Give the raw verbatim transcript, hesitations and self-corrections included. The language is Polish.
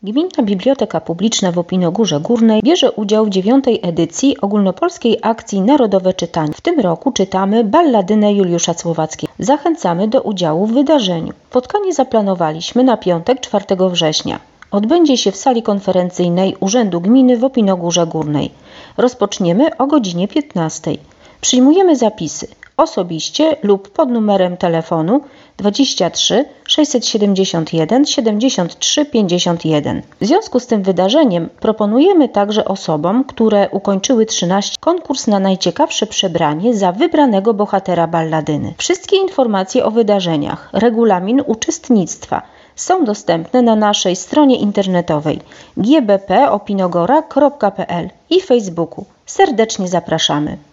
Gminna Biblioteka Publiczna w Opinogórze Górnej bierze udział w dziewiątej edycji ogólnopolskiej akcji Narodowe Czytanie. W tym roku czytamy balladynę Juliusza Słowackiego. Zachęcamy do udziału w wydarzeniu. Spotkanie zaplanowaliśmy na piątek, czwartego września. Odbędzie się w sali konferencyjnej Urzędu Gminy w Opinogórze Górnej. Rozpoczniemy o godzinie piętnastej. Przyjmujemy zapisy osobiście lub pod numerem telefonu dwadzieścia trzy sześćset siedemdziesiąt jeden siedemdziesiąt trzy pięćdziesiąt jeden. W związku z tym wydarzeniem proponujemy także osobom, które ukończyły trzynaście, konkurs na najciekawsze przebranie za wybranego bohatera balladyny. Wszystkie informacje o wydarzeniach, regulamin uczestnictwa są dostępne na naszej stronie internetowej g b p opinogora kropka p l i Facebooku. Serdecznie zapraszamy.